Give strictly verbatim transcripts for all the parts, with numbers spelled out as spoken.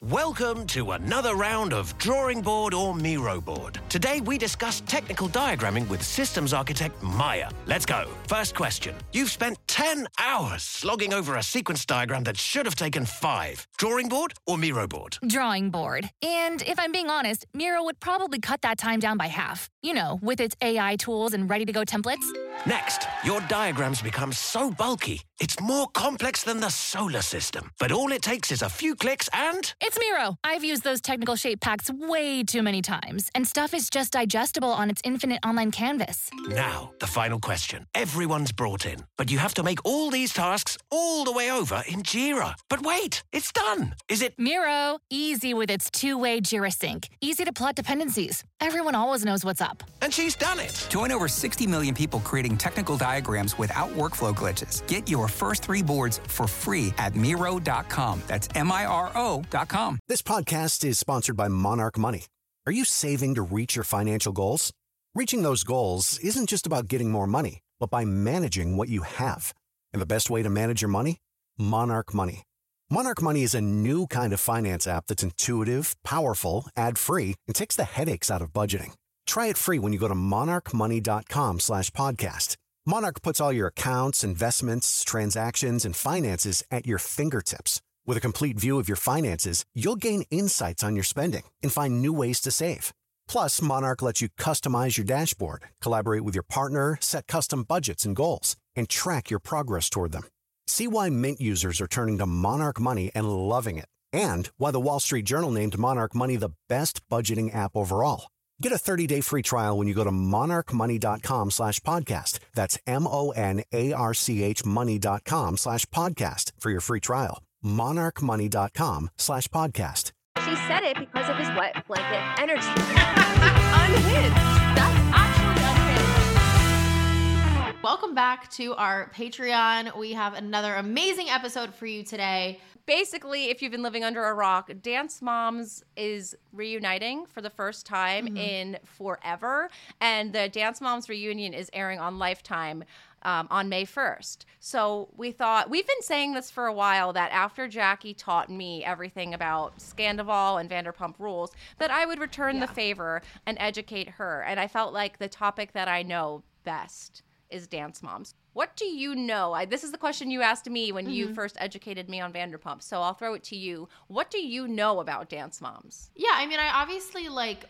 Welcome to another round of Drawing Board or Miro Board. Today we discuss technical diagramming with systems architect Maya. Let's go. First question. You've spent ten hours slogging over a sequence diagram that should have taken five. Drawing board or Miro board? Drawing board. And if I'm being honest, Miro would probably cut that time down by half. You know, with its A I tools and ready-to-go templates. Next, your diagrams become so bulky, it's more complex than the solar system. But all it takes is a few clicks and... It's Miro. I've used those technical shape packs way too many times, and stuff is just digestible on its infinite online canvas. Now, the final question. Everyone's brought in, but you have to make all these tasks all the way over in Jira. But wait, it's done. Is it... Miro, easy with its two-way Jira sync. Easy to plot dependencies. Everyone always knows what's up. And she's done it. Join over sixty million people creating technical diagrams without workflow glitches. Get your first three boards for free at Miro dot com. That's M I R O dot com. This podcast is sponsored by Monarch Money. Are you saving to reach your financial goals? Reaching those goals isn't just about getting more money, but by managing what you have. And the best way to manage your money? Monarch Money. Monarch Money is a new kind of finance app that's intuitive, powerful, ad-free, and takes the headaches out of budgeting. Try it free when you go to monarch money dot com slash podcast. Monarch puts all your accounts, investments, transactions, and finances at your fingertips. With a complete view of your finances, you'll gain insights on your spending and find new ways to save. Plus, Monarch lets you customize your dashboard, collaborate with your partner, set custom budgets and goals, and track your progress toward them. See why Mint users are turning to Monarch Money and loving it, and why the Wall Street Journal named Monarch Money the best budgeting app overall. Get a thirty-day free trial when you go to monarch money dot com slash podcast. That's M-O-N-A-R-C-H money dot com slash podcast for your free trial. monarch money dot com slash podcast. She said it because of his wet blanket energy. Unhinged. That's actually unhinged. Welcome back to our Patreon. We have another amazing episode for you today. Basically, if you've been living under a rock, Dance Moms is reuniting for the first time mm-hmm. in forever. And the Dance Moms reunion is airing on Lifetime um, on May first. So we thought, we've been saying this for a while, that after Jackie taught me everything about Scandival and Vanderpump Rules, that I would return yeah. the favor and educate her. And I felt like the topic that I know best is Dance Moms. What do you know? I, this is the question you asked me when mm-hmm. you first educated me on Vanderpump. So I'll throw it to you. What do you know about Dance Moms? Yeah, I mean, I obviously like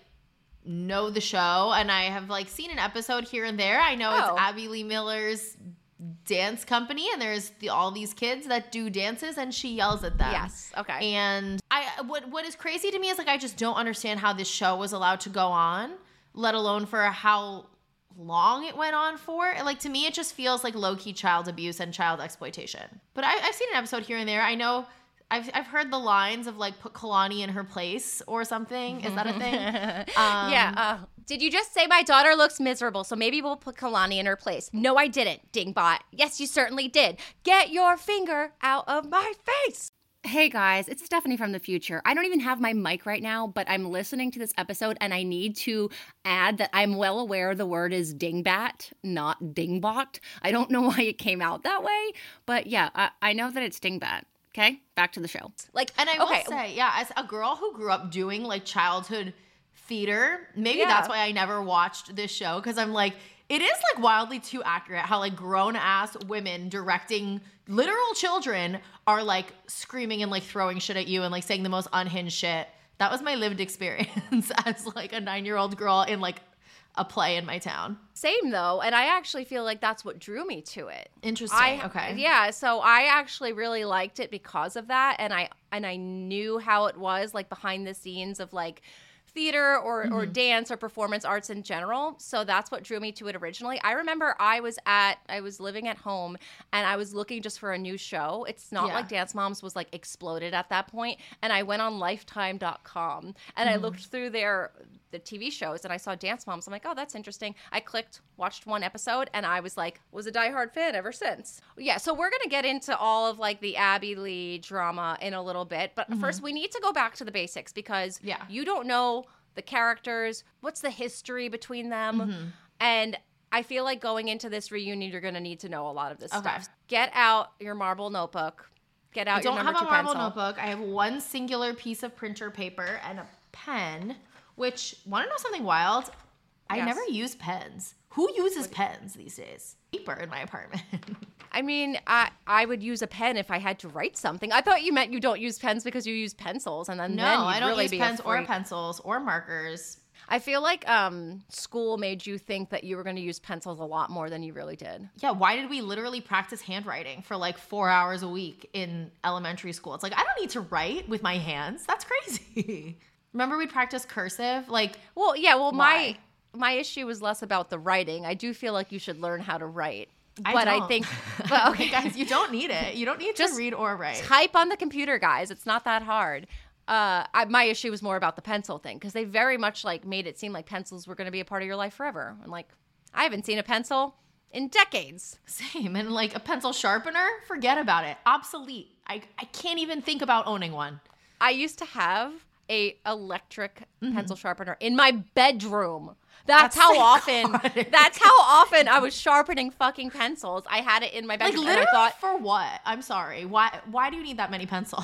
know the show, and I have like seen an episode here and there. I know oh. it's Abby Lee Miller's dance company, and there's the, all these kids that do dances, and she yells at them. Yes, okay. And I, what what is crazy to me is like I just don't understand how this show was allowed to go on, let alone for how long it went on for. Like, to me, it just feels like low-key child abuse and child exploitation. But I, I've seen an episode here and there. I know I've I've heard the lines of like, put Kalani in her place or something. Is that a thing? um, yeah. Uh, did you just say my daughter looks miserable, so maybe we'll put Kalani in her place? No, I didn't, dingbot. Yes, you certainly did. Get your finger out of my face. Hey guys, it's Stephanie from the future. I don't even have my mic right now, but I'm listening to this episode and I need to add that I'm well aware the word is dingbat, not dingbot. I don't know why it came out that way, but yeah, I, I know that it's dingbat. Okay, back to the show. Like, and I okay. will say, yeah, as a girl who grew up doing like childhood theater, maybe yeah. that's why I never watched this show, because I'm like, it is like wildly too accurate how like grown ass women directing literal children are like screaming and like throwing shit at you and like saying the most unhinged shit. That was my lived experience as like a nine-year-old girl in like a play in my town. Same though, and I actually feel like that's what drew me to it. Interesting. I, okay. Yeah, so I actually really liked it because of that, and I and I knew how it was like behind the scenes of like theater or, mm-hmm. or dance or performance arts in general. So that's what drew me to it originally. I remember I was at, I was living at home and I was looking just for a new show. It's not yeah. like Dance Moms was like exploded at that point. And I went on lifetime dot com and mm-hmm. I looked through their, the T V shows and I saw Dance Moms. I'm like, oh, that's interesting. I clicked, watched one episode and I was like, was a diehard fan ever since. Yeah. So we're going to get into all of like the Abby Lee drama in a little bit. But mm-hmm. first we need to go back to the basics because yeah. you don't know the characters, what's the history between them, mm-hmm. and I feel like going into this reunion, you're going to need to know a lot of this okay. stuff. Get out your marble notebook Get out I your don't number have a two marble pencil. notebook. I have one singular piece of printer paper and a pen, which, want to know something wild? I Yes. never use pens. Who uses pens these days? Paper in my apartment. I mean, I I would use a pen if I had to write something. I thought you meant you don't use pens because you use pencils, and then No, then you'd I don't really use be pens a or freak. pencils or markers. I feel like um, school made you think that you were going to use pencils a lot more than you really did. Yeah, why did we literally practice handwriting for like four hours a week in elementary school? It's like, I don't need to write with my hands. That's crazy. Remember we practiced cursive? Like, Well, yeah, well, Why? my my issue was less about the writing. I do feel like you should learn how to write. I but I don't. think, but okay, okay, guys, you don't need it. You don't need Just to read or write. type on the computer, guys. It's not that hard. Uh, I, my issue was more about the pencil thing because they very much like made it seem like pencils were going to be a part of your life forever. And like, I haven't seen a pencil in decades. Same. And like a pencil sharpener, forget about it. Obsolete. I, I can't even think about owning one. I used to have a electric Mm-hmm. pencil sharpener in my bedroom. That's, That's how psychotic. often. That's how often I was sharpening fucking pencils. I had it in my Like bedroom. literally and I thought, for what? I'm sorry. Why why do you need that many pencils?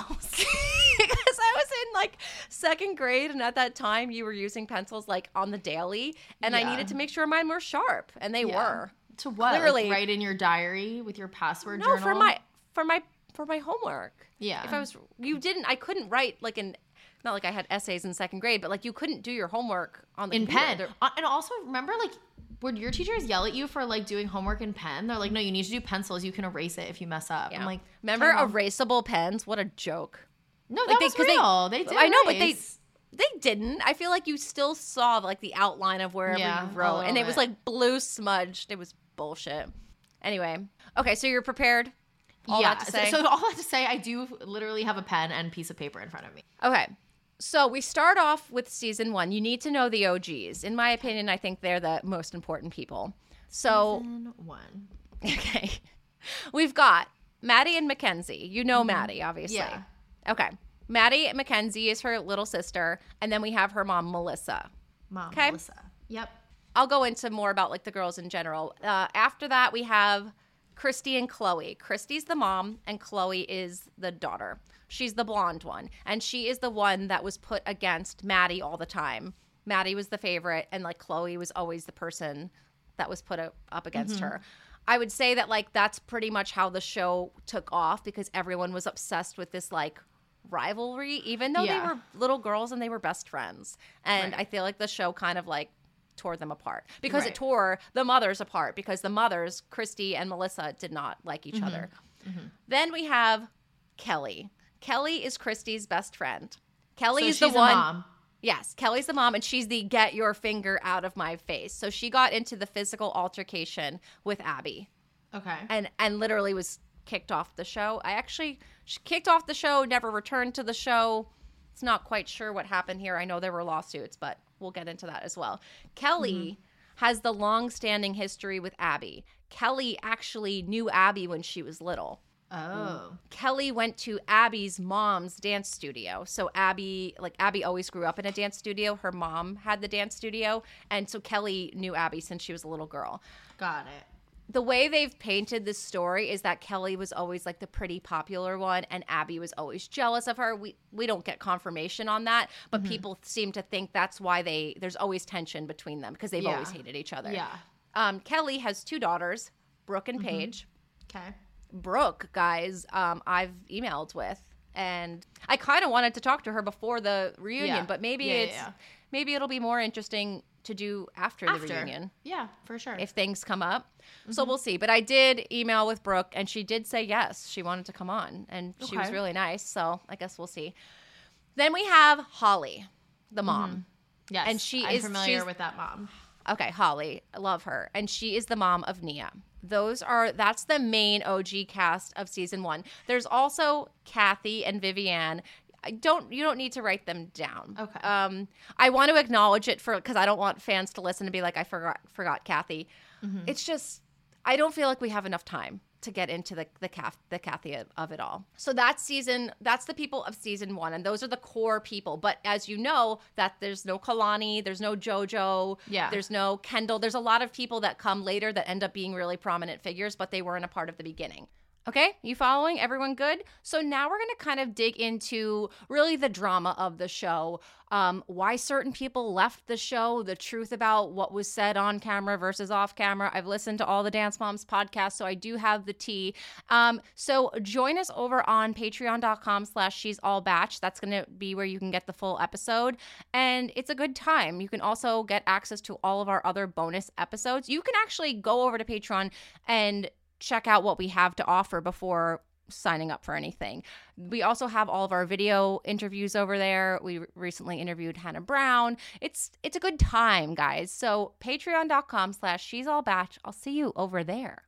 because I was in like second grade, and at that time you were using pencils like on the daily, and I Yeah. needed to make sure mine were sharp, and they Yeah. were. To what? Clearly- Like write in your diary with your password No, journal? for my for my for my homework. Yeah. If I was, you didn't. I couldn't write like an. Not like I had essays in second grade, but like you couldn't do your homework on the in computer. pen. There- Uh, and also remember, like, would your teachers yell at you for like doing homework in pen? They're like, no, you need to do pencils. You can erase it if you mess up. Yeah. I'm like, remember time out. erasable pens? What a joke. No, that Like, they- was 'cause they- real. They, did. I know, but they erase. they didn't. I feel like you still saw like the outline of wherever Yeah, you a wrote, and little it was bit. like blue smudged. It was bullshit. Anyway, okay, so you're prepared. All yeah. that to so- say. So, all that to say, I do literally have a pen and piece of paper in front of me. Okay. So we start off with season one. You need to know the O Gs. In my opinion, I think they're the most important people. So, Season one. okay. We've got Maddie and Mackenzie. You know Maddie, obviously. Yeah. Okay. Maddie Mackenzie is her little sister. And then we have her mom, Melissa. Mom, Okay. Melissa. Yep. I'll go into more about like the girls in general. Uh, after that, we have Christy and Chloe. Christy's the mom, and Chloe is the daughter. She's the blonde one, and she is the one that was put against Maddie all the time. Maddie was the favorite, and like Chloe was always the person that was put up up against Mm-hmm. her. I would say that like that's pretty much how the show took off because everyone was obsessed with this like rivalry, even though Yeah. they were little girls and they were best friends. And Right. I feel like the show kind of like tore them apart because it Right. tore the mothers apart because the mothers, Christy and Melissa, did not like each other. Then we have Kelly. Kelly is Christy's best friend. Kelly So is the she's a one. mom. Yes, Kelly's the mom, and she's the get your finger out of my face. So she got into the physical altercation with Abby, Okay. and and literally was kicked off the show. I actually she kicked off the show, never returned to the show. It's not quite sure what happened here. I know there were lawsuits, but we'll get into that as well. Kelly has the long-standing history with Abby. Kelly actually knew Abby when she was little. Oh. Kelly went to Abby's mom's dance studio. So Abby, like Abby always grew up in a dance studio. Her mom had the dance studio. And so Kelly knew Abby since she was a little girl. Got it. The way they've painted this story is that Kelly was always like the pretty popular one and Abby was always jealous of her. We we don't get confirmation on that, but Mm-hmm. people seem to think that's why they there's always tension between them because they've Yeah. always hated each other. Yeah. Um, Kelly has two daughters, Brooke and Paige. Okay. Brooke, guys, um, I've emailed with, and I kind of wanted to talk to her before the reunion, Yeah. but maybe Yeah, yeah, it's yeah. maybe it'll be more interesting to do after, After. the reunion Yeah, for sure. if things come up. Mm-hmm. So we'll see. But I did email with Brooke, and she did say yes, she wanted to come on, and she was Okay. really nice. So I guess we'll see. Then we have Holly, the mom. yes. and she I'm is- familiar she's- with that mom. Okay, Holly, I love her, and she is the mom of Nia. Those are that's the main O G cast of season one. There's also Kathy and Vivienne. I don't you don't need to write them down. Okay. Um, I want to acknowledge it for because I don't want fans to listen and be like I forgot forgot Kathy. Mm-hmm. It's just I don't feel like we have enough time to get into the the, Kath, the Kathy of, of it all. So that's season that's the people of season one, and those are the core people. But as you know, that there's no Kalani, there's no JoJo, Yeah. there's no Kendall. There's a lot of people that come later that end up being really prominent figures, but they weren't a part of the beginning. Okay, you following? Everyone good? So now we're going to kind of dig into really the drama of the show, um, why certain people left the show, the truth about what was said on camera versus off camera. I've listened to all the Dance Moms podcasts, so I do have the tea. Um, so join us over on patreon.com slash she's all batch. That's going to be where you can get the full episode, and it's a good time. You can also get access to all of our other bonus episodes. You can actually go over to Patreon and check out what we have to offer before signing up for anything. We also have all of our video interviews over there. We recently interviewed Hannah Brown. It's it's a good time, guys. So patreon.com slash she's all batch. I'll see you over there.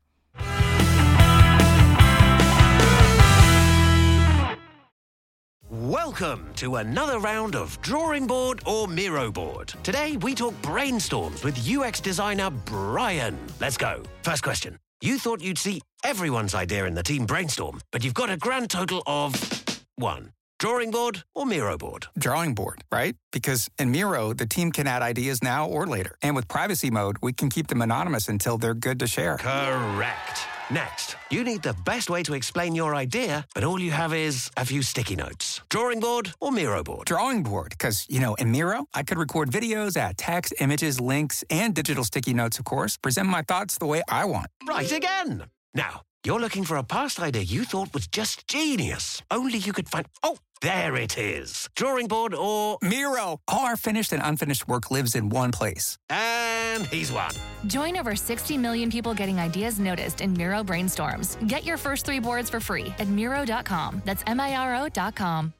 Welcome to another round of Drawing Board or Miro Board. Today we talk brainstorms with U X designer Brian. Let's go. First question. You thought you'd see everyone's idea in the team brainstorm, but you've got a grand total of one. Drawing board or Miro board? Drawing board, right? Because in Miro, the team can add ideas now or later. And with privacy mode, we can keep them anonymous until they're good to share. Correct. Next, you need the best way to explain your idea, but all you have is a few sticky notes. Drawing board or Miro board? Drawing board, because, you know, in Miro, I could record videos, add text, images, links, and digital sticky notes, of course, present my thoughts the way I want. Right again. Now, you're looking for a past idea you thought was just genius. Only you could find... Oh, there it is. Drawing board or... Miro. All our finished and unfinished work lives in one place. And he's won. Join over sixty million people getting ideas noticed in Miro brainstorms. Get your first three boards for free at Miro dot com. That's M I R O dot com.